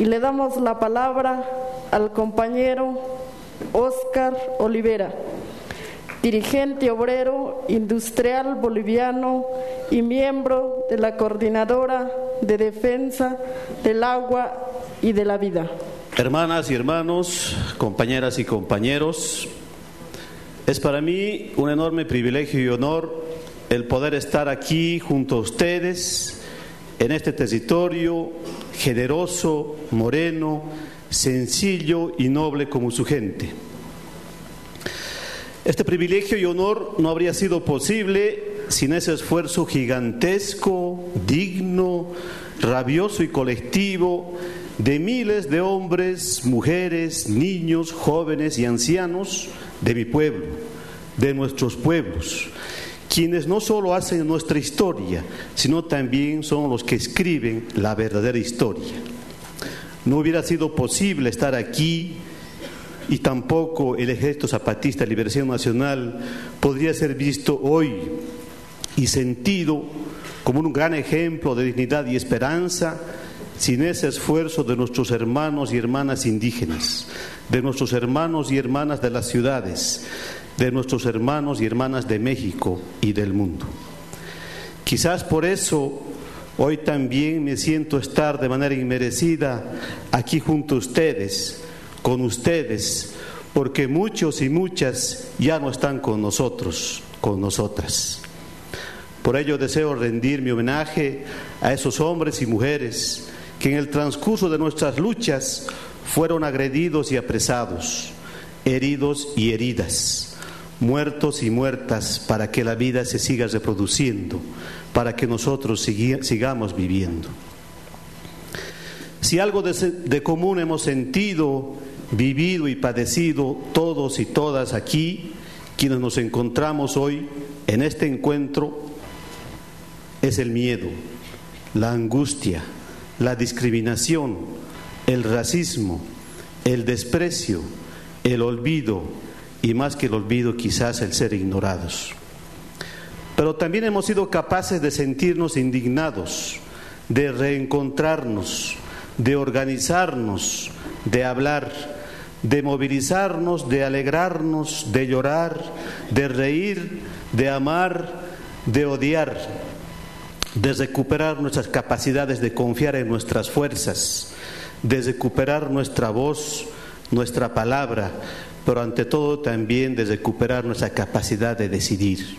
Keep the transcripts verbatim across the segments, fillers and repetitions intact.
y le damos la palabra al compañero Óscar Olivera, dirigente obrero industrial boliviano y miembro de la Coordinadora de Defensa del Agua y de la Vida. Hermanas y hermanos, compañeras y compañeros, es para mí un enorme privilegio y honor el poder estar aquí junto a ustedes en este territorio generoso, moreno, sencillo y noble como su gente. Este privilegio y honor no habría sido posible sin ese esfuerzo gigantesco, digno, rabioso y colectivo de miles de hombres, mujeres, niños, jóvenes y ancianos de mi pueblo, de nuestros pueblos, quienes no solo hacen nuestra historia, sino también son los que escriben la verdadera historia. No hubiera sido posible estar aquí y tampoco el Ejército Zapatista de Liberación Nacional podría ser visto hoy y sentido como un gran ejemplo de dignidad y esperanza sin ese esfuerzo de nuestros hermanos y hermanas indígenas, de nuestros hermanos y hermanas de las ciudades, de nuestros hermanos y hermanas de México y del mundo. Quizás por eso hoy también me siento estar de manera inmerecida aquí junto a ustedes, con ustedes, porque muchos y muchas ya no están con nosotros, con nosotras. Por ello deseo rendir mi homenaje a esos hombres y mujeres que en el transcurso de nuestras luchas fueron agredidos y apresados, heridos y heridas, muertos y muertas para que la vida se siga reproduciendo, para que nosotros sigui, sigamos viviendo. Si algo de, de común hemos sentido, vivido y padecido todos y todas aquí, quienes nos encontramos hoy en este encuentro, es el miedo, la angustia, la discriminación, el racismo, el desprecio, el olvido y más que el olvido quizás el ser ignorados. Pero también hemos sido capaces de sentirnos indignados, de reencontrarnos, de organizarnos, de hablar, de movilizarnos, de alegrarnos, de llorar, de reír, de amar, de odiar, de recuperar nuestras capacidades de confiar en nuestras fuerzas, de recuperar nuestra voz, nuestra palabra, pero ante todo también de recuperar nuestra capacidad de decidir.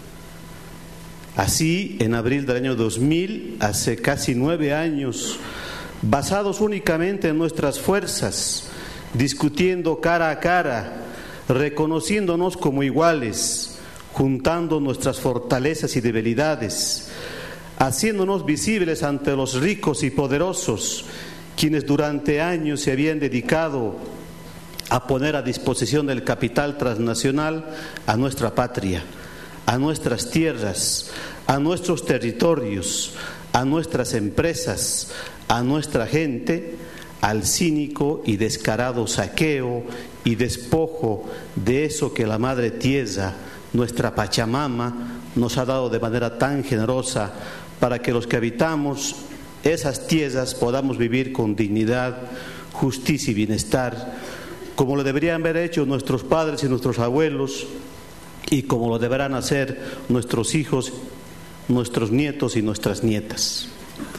Así, en abril del año dos mil, hace casi nueve años, basados únicamente en nuestras fuerzas, discutiendo cara a cara, reconociéndonos como iguales, juntando nuestras fortalezas y debilidades, haciéndonos visibles ante los ricos y poderosos, quienes durante años se habían dedicado a poner a disposición del capital transnacional a nuestra patria, a nuestras tierras, a nuestros territorios, a nuestras empresas, a nuestra gente, al cínico y descarado saqueo y despojo de eso que la Madre Tierra, nuestra Pachamama, nos ha dado de manera tan generosa para que los que habitamos esas tierras podamos vivir con dignidad, justicia y bienestar, como lo deberían haber hecho nuestros padres y nuestros abuelos, y como lo deberán hacer nuestros hijos, nuestros nietos y nuestras nietas.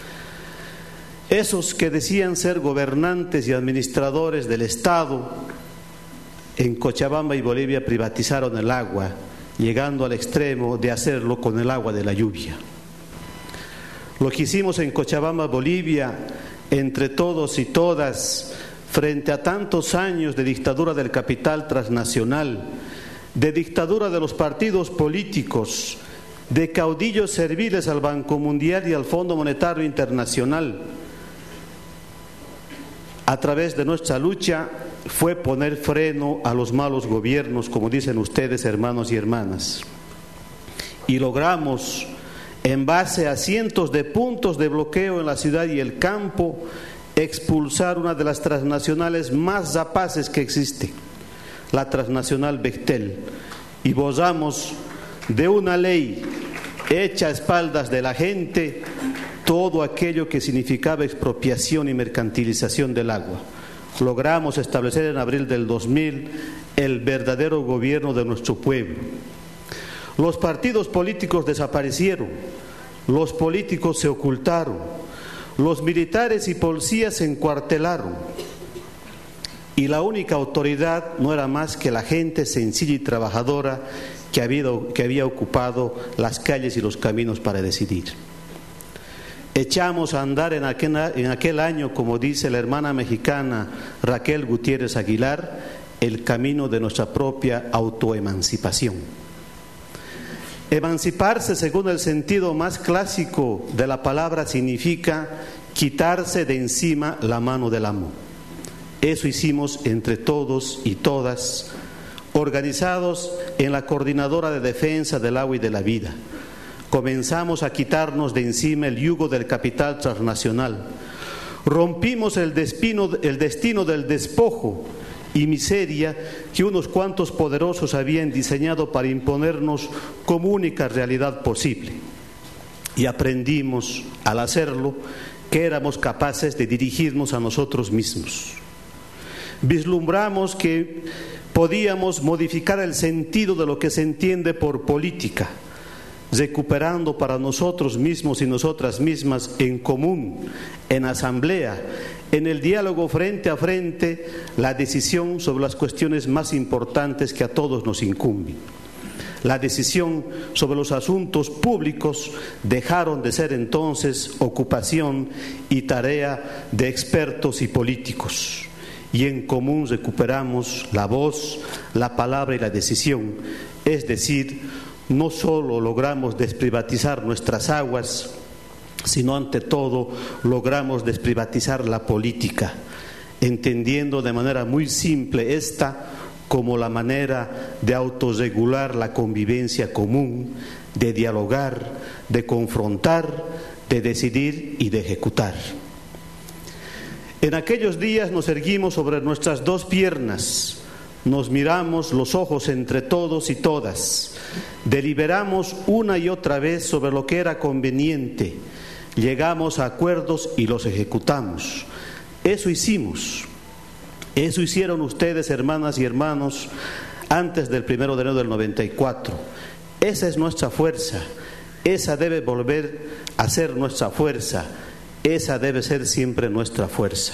Esos que decían ser gobernantes y administradores del Estado, en Cochabamba y Bolivia privatizaron el agua, llegando al extremo de hacerlo con el agua de la lluvia. Lo que hicimos en Cochabamba, Bolivia, entre todos y todas, frente a tantos años de dictadura del capital transnacional, de dictadura de los partidos políticos, de caudillos serviles al Banco Mundial y al Fondo Monetario Internacional, a través de nuestra lucha fue poner freno a los malos gobiernos, como dicen ustedes, hermanos y hermanas. Y logramos, en base a cientos de puntos de bloqueo en la ciudad y el campo, expulsar una de las transnacionales más rapaces que existe, la transnacional Bechtel, y gozamos de una ley hecha a espaldas de la gente, todo aquello que significaba expropiación y mercantilización del agua. Logramos establecer en abril del dos mil el verdadero gobierno de nuestro pueblo. Los partidos políticos desaparecieron, los políticos se ocultaron, los militares y policías se encuartelaron, y la única autoridad no era más que la gente sencilla y trabajadora que había, que había ocupado las calles y los caminos para decidir. Echamos a andar en aquel, en aquel año, como dice la hermana mexicana Raquel Gutiérrez Aguilar, el camino de nuestra propia autoemancipación. Emanciparse, según el sentido más clásico de la palabra, significa quitarse de encima la mano del amo. Eso hicimos entre todos y todas, organizados en la Coordinadora de Defensa del Agua y de la Vida. Comenzamos a quitarnos de encima el yugo del capital transnacional. Rompimos el destino, el destino del despojo y miseria que unos cuantos poderosos habían diseñado para imponernos como única realidad posible. Y aprendimos, al hacerlo, que éramos capaces de dirigirnos a nosotros mismos. Vislumbramos que podíamos modificar el sentido de lo que se entiende por política, recuperando para nosotros mismos y nosotras mismas en común, en asamblea, en el diálogo frente a frente, la decisión sobre las cuestiones más importantes que a todos nos incumben. La decisión sobre los asuntos públicos dejaron de ser entonces ocupación y tarea de expertos y políticos, y en común recuperamos la voz, la palabra y la decisión, es decir, no solo logramos desprivatizar nuestras aguas, sino ante todo logramos desprivatizar la política, entendiendo de manera muy simple esta como la manera de autorregular la convivencia común, de dialogar, de confrontar, de decidir y de ejecutar. En aquellos días nos erguimos sobre nuestras dos piernas, nos miramos los ojos entre todos y todas, deliberamos una y otra vez sobre lo que era conveniente, llegamos a acuerdos y los ejecutamos. Eso hicimos, eso hicieron ustedes, hermanas y hermanos, antes del primero de enero del noventa y cuatro. Esa es nuestra fuerza, esa debe volver a ser nuestra fuerza, esa debe ser siempre nuestra fuerza.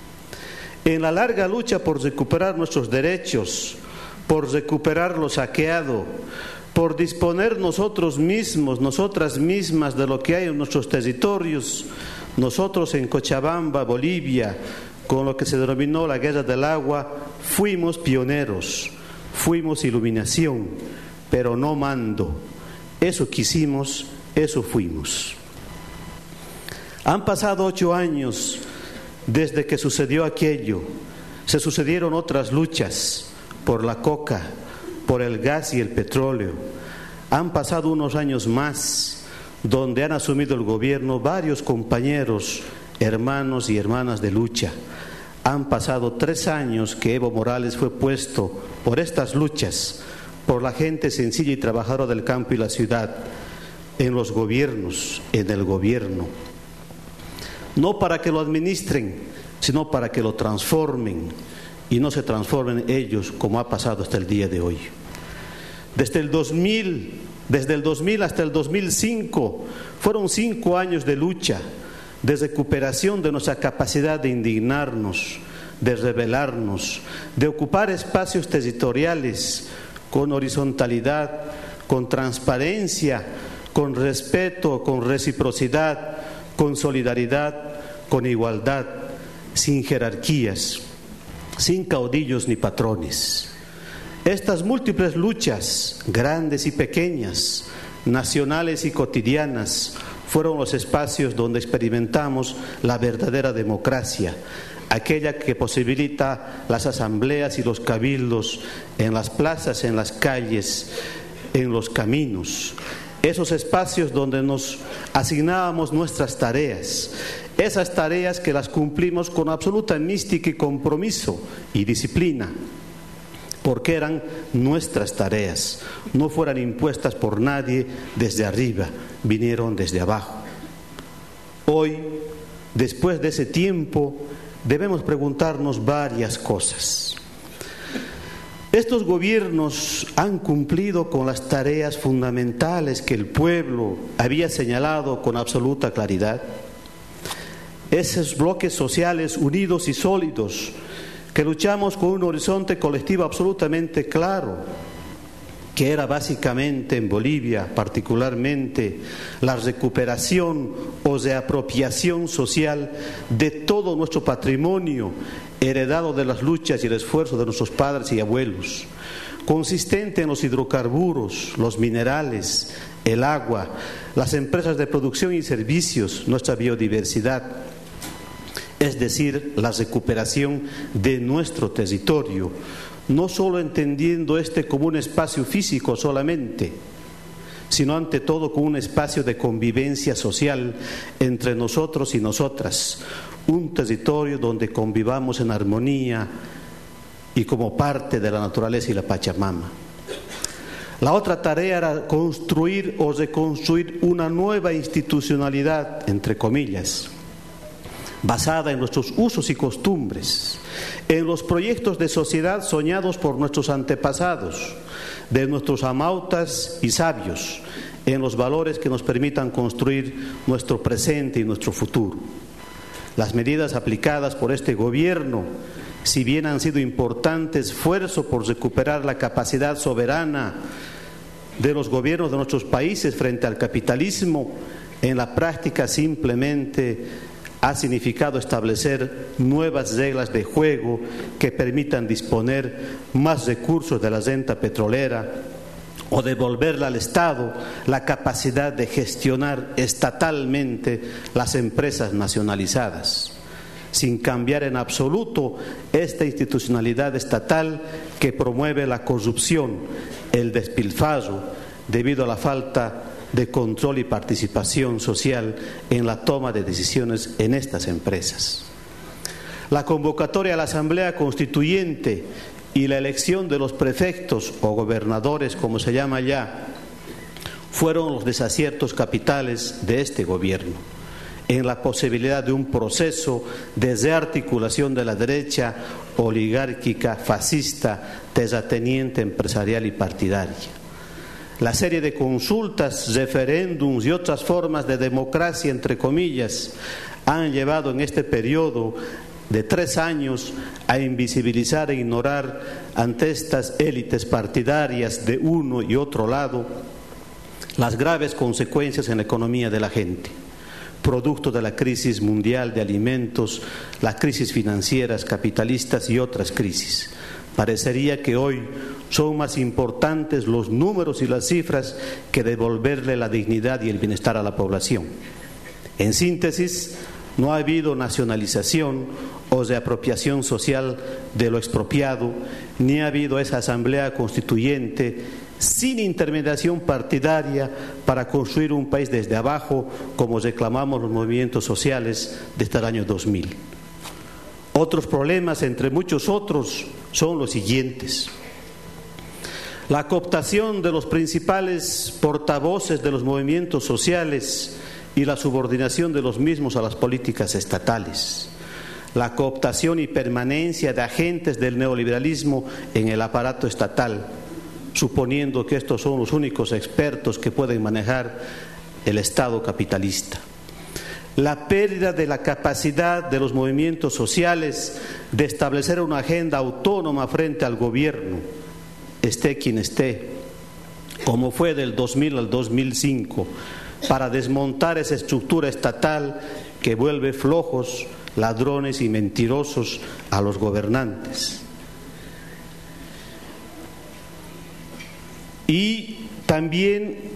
En la larga lucha por recuperar nuestros derechos, por recuperar lo saqueado, por disponer nosotros mismos, nosotras mismas de lo que hay en nuestros territorios, nosotros en Cochabamba, Bolivia, con lo que se denominó la Guerra del Agua, fuimos pioneros, fuimos iluminación, pero no mando. Eso quisimos, eso fuimos. Han pasado ocho años desde que sucedió aquello. Se sucedieron otras luchas por la coca, por el gas y el petróleo. Han pasado unos años más donde han asumido el gobierno varios compañeros, hermanos y hermanas de lucha. Han pasado tres años que Evo Morales fue puesto por estas luchas, por la gente sencilla y trabajadora del campo y la ciudad, en los gobiernos, en el gobierno. No para que lo administren, sino para que lo transformen, y no se transformen ellos como ha pasado hasta el día de hoy. Desde el dos mil, desde el dos mil hasta el dos mil cinco fueron cinco años de lucha, de recuperación de nuestra capacidad de indignarnos, de rebelarnos, de ocupar espacios territoriales con horizontalidad, con transparencia, con respeto, con reciprocidad, con solidaridad, con igualdad, sin jerarquías, sin caudillos ni patrones. Estas múltiples luchas, grandes y pequeñas, nacionales y cotidianas, fueron los espacios donde experimentamos la verdadera democracia, aquella que posibilita las asambleas y los cabildos en las plazas, en las calles, en los caminos. Esos espacios donde nos asignábamos nuestras tareas, esas tareas que las cumplimos con absoluta mística y compromiso y disciplina, porque eran nuestras tareas, no fueran impuestas por nadie desde arriba, vinieron desde abajo. Hoy, después de ese tiempo, debemos preguntarnos varias cosas. Estos gobiernos han cumplido con las tareas fundamentales que el pueblo había señalado con absoluta claridad. Esos bloques sociales unidos y sólidos que luchamos con un horizonte colectivo absolutamente claro, que era básicamente en Bolivia, particularmente la recuperación o reapropiación social de todo nuestro patrimonio heredado de las luchas y el esfuerzo de nuestros padres y abuelos, consistente en los hidrocarburos, los minerales, el agua, las empresas de producción y servicios, nuestra biodiversidad, es decir, la recuperación de nuestro territorio, no solo entendiendo este como un espacio físico solamente, sino ante todo como un espacio de convivencia social entre nosotros y nosotras, un territorio donde convivamos en armonía y como parte de la naturaleza y la Pachamama. La otra tarea era construir o reconstruir una nueva institucionalidad, entre comillas, basada en nuestros usos y costumbres, en los proyectos de sociedad soñados por nuestros antepasados, de nuestros amautas y sabios, en los valores que nos permitan construir nuestro presente y nuestro futuro. Las medidas aplicadas por este gobierno, si bien han sido importantes esfuerzos por recuperar la capacidad soberana de los gobiernos de nuestros países frente al capitalismo, en la práctica simplemente ha significado establecer nuevas reglas de juego que permitan disponer más recursos de la renta petrolera o devolverle al Estado la capacidad de gestionar estatalmente las empresas nacionalizadas, sin cambiar en absoluto esta institucionalidad estatal que promueve la corrupción, el despilfarro, debido a la falta de control y participación social en la toma de decisiones en estas empresas. La convocatoria a la Asamblea Constituyente y la elección de los prefectos o gobernadores, como se llama ya, fueron los desaciertos capitales de este gobierno en la posibilidad de un proceso de rearticulación de la derecha oligárquica, fascista, terrateniente, empresarial y partidaria. La serie de consultas, referéndums y otras formas de democracia, entre comillas, han llevado en este periodo de tres años a invisibilizar e ignorar ante estas élites partidarias de uno y otro lado las graves consecuencias en la economía de la gente, producto de la crisis mundial de alimentos, las crisis financieras, capitalistas y otras crisis. Parecería que hoy son más importantes los números y las cifras que devolverle la dignidad y el bienestar a la población. En síntesis, no ha habido nacionalización o reapropiación social de lo expropiado, ni ha habido esa asamblea constituyente sin intermediación partidaria para construir un país desde abajo, como reclamamos los movimientos sociales desde el año dos mil. Otros problemas, entre muchos otros, son los siguientes. La cooptación de los principales portavoces de los movimientos sociales y la subordinación de los mismos a las políticas estatales. La cooptación y permanencia de agentes del neoliberalismo en el aparato estatal, suponiendo que estos son los únicos expertos que pueden manejar el Estado capitalista. La pérdida de la capacidad de los movimientos sociales de establecer una agenda autónoma frente al gobierno, esté quien esté, como fue del dos mil al dos mil cinco, para desmontar esa estructura estatal que vuelve flojos, ladrones y mentirosos a los gobernantes. Y también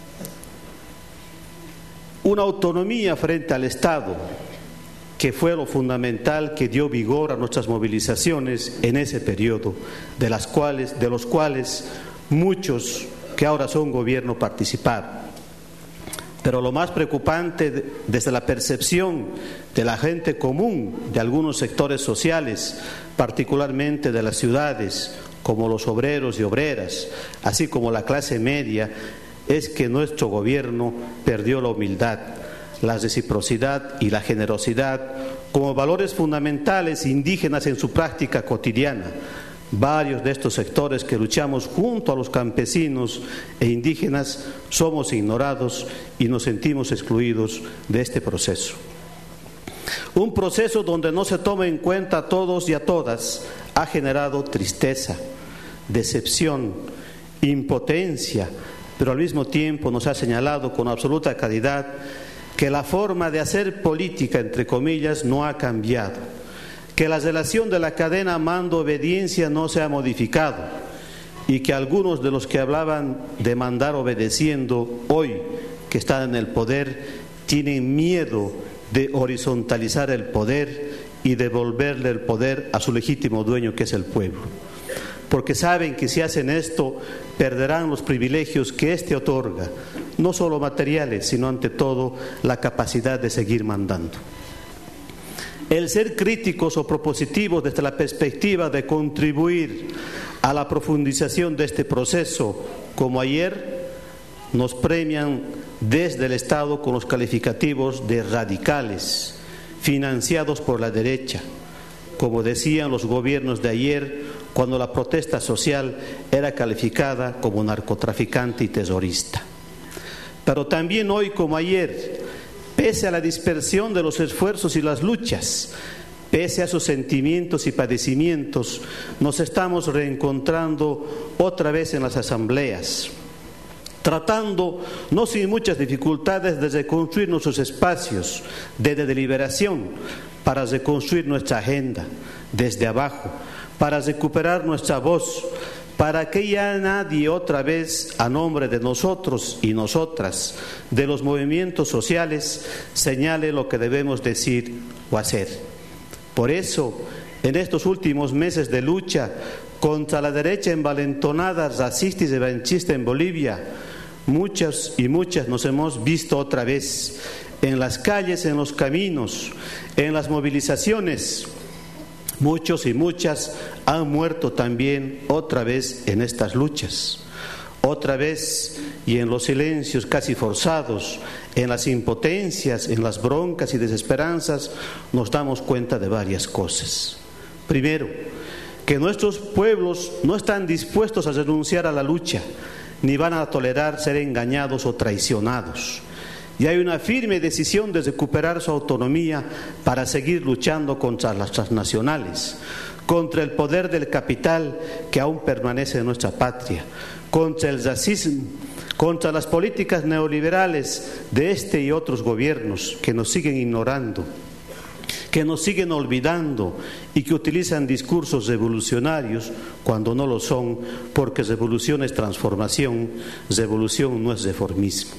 una autonomía frente al Estado, que fue lo fundamental que dio vigor a nuestras movilizaciones en ese periodo, de las cuales, de los cuales muchos que ahora son gobierno participaron. Pero lo más preocupante, desde la percepción de la gente común, de algunos sectores sociales, particularmente de las ciudades, como los obreros y obreras, así como la clase media, es que nuestro gobierno perdió la humildad, la reciprocidad y la generosidad como valores fundamentales indígenas en su práctica cotidiana. Varios de estos sectores que luchamos junto a los campesinos e indígenas somos ignorados y nos sentimos excluidos de este proceso. Un proceso donde no se toma en cuenta a todos y a todas ha generado tristeza, decepción, impotencia, pero al mismo tiempo nos ha señalado con absoluta claridad que la forma de hacer política, entre comillas, no ha cambiado, que la relación de la cadena mando-obediencia no se ha modificado y que algunos de los que hablaban de mandar obedeciendo hoy que están en el poder tienen miedo de horizontalizar el poder y devolverle el poder a su legítimo dueño, que es el pueblo, porque saben que si hacen esto perderán los privilegios que éste otorga, no solo materiales, sino ante todo la capacidad de seguir mandando. El ser críticos o propositivos desde la perspectiva de contribuir a la profundización de este proceso, como ayer, nos premian desde el Estado con los calificativos de radicales, financiados por la derecha, como decían los gobiernos de ayer cuando la protesta social era calificada como narcotraficante y terrorista. Pero también hoy como ayer, pese a la dispersión de los esfuerzos y las luchas, pese a sus sentimientos y padecimientos, nos estamos reencontrando otra vez en las asambleas, tratando, no sin muchas dificultades, de reconstruir nuestros espacios de deliberación, para reconstruir nuestra agenda desde abajo, para recuperar nuestra voz, para que ya nadie otra vez, a nombre de nosotros y nosotras, de los movimientos sociales, señale lo que debemos decir o hacer. Por eso, en estos últimos meses de lucha contra la derecha envalentonada, racista y revanchista en Bolivia, muchas y muchas nos hemos visto otra vez en las calles, en los caminos, en las movilizaciones. Muchos y muchas han muerto también otra vez en estas luchas, otra vez y en los silencios casi forzados, en las impotencias, en las broncas y desesperanzas, nos damos cuenta de varias cosas. Primero, que nuestros pueblos no están dispuestos a renunciar a la lucha, ni van a tolerar ser engañados o traicionados. Y hay una firme decisión de recuperar su autonomía para seguir luchando contra las transnacionales, contra el poder del capital que aún permanece en nuestra patria, contra el racismo, contra las políticas neoliberales de este y otros gobiernos que nos siguen ignorando, que nos siguen olvidando y que utilizan discursos revolucionarios cuando no lo son, porque revolución es transformación, revolución no es reformismo.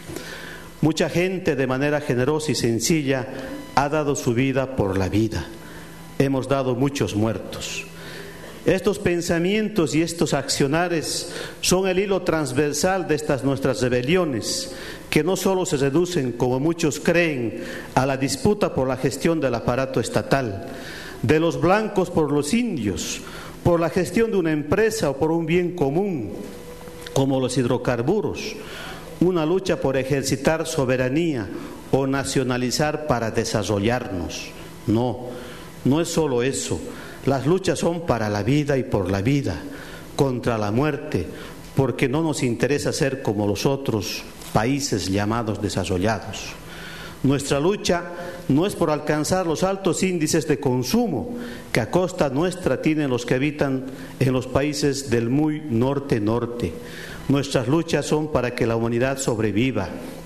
Mucha gente de manera generosa y sencilla ha dado su vida por la vida. Hemos dado muchos muertos. Estos pensamientos y estos accionares son el hilo transversal de estas nuestras rebeliones, que no solo se reducen, como muchos creen, a la disputa por la gestión del aparato estatal, de los blancos por los indios, por la gestión de una empresa o por un bien común, como los hidrocarburos, una lucha por ejercitar soberanía o nacionalizar para desarrollarnos. No, no es solo eso. Las luchas son para la vida y por la vida, contra la muerte, porque no nos interesa ser como los otros países llamados desarrollados. Nuestra lucha no es por alcanzar los altos índices de consumo que a costa nuestra tienen los que habitan en los países del muy norte-norte. Nuestras luchas son para que la humanidad sobreviva,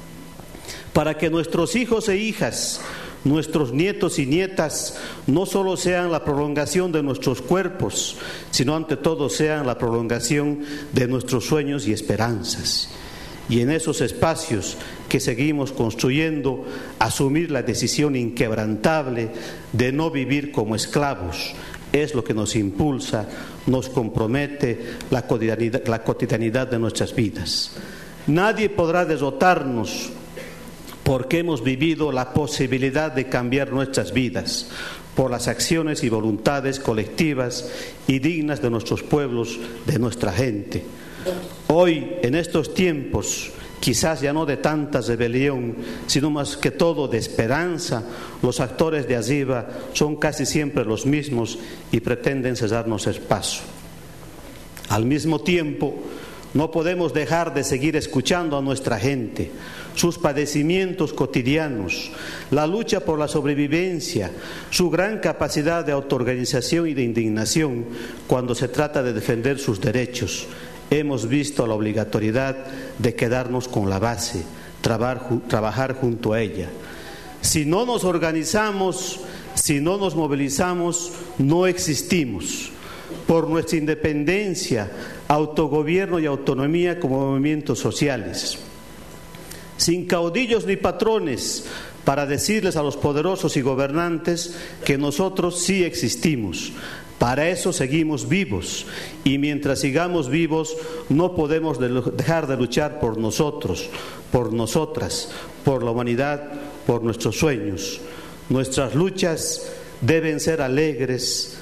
para que nuestros hijos e hijas, nuestros nietos y nietas no solo sean la prolongación de nuestros cuerpos, sino ante todo sean la prolongación de nuestros sueños y esperanzas. Y en esos espacios que seguimos construyendo, asumir la decisión inquebrantable de no vivir como esclavos es lo que nos impulsa, nos compromete la cotidianidad, la cotidianidad de nuestras vidas. Nadie podrá derrotarnos porque hemos vivido la posibilidad de cambiar nuestras vidas por las acciones y voluntades colectivas y dignas de nuestros pueblos, de nuestra gente. Hoy, en estos tiempos quizás ya no de tanta rebelión, sino más que todo de esperanza, los actores de arriba son casi siempre los mismos y pretenden cesarnos el paso. Al mismo tiempo, no podemos dejar de seguir escuchando a nuestra gente, sus padecimientos cotidianos, la lucha por la sobrevivencia, su gran capacidad de autoorganización y de indignación cuando se trata de defender sus derechos. Hemos visto la obligatoriedad de quedarnos con la base, trabajar, trabajar junto a ella. Si no nos organizamos, si no nos movilizamos, no existimos. Por nuestra independencia, autogobierno y autonomía como movimientos sociales. Sin caudillos ni patrones para decirles a los poderosos y gobernantes que nosotros sí existimos. Para eso seguimos vivos y mientras sigamos vivos no podemos dejar de luchar por nosotros, por nosotras, por la humanidad, por nuestros sueños. Nuestras luchas deben ser alegres,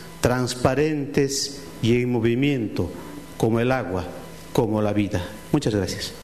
transparentes y en movimiento, como el agua, como la vida. Muchas gracias.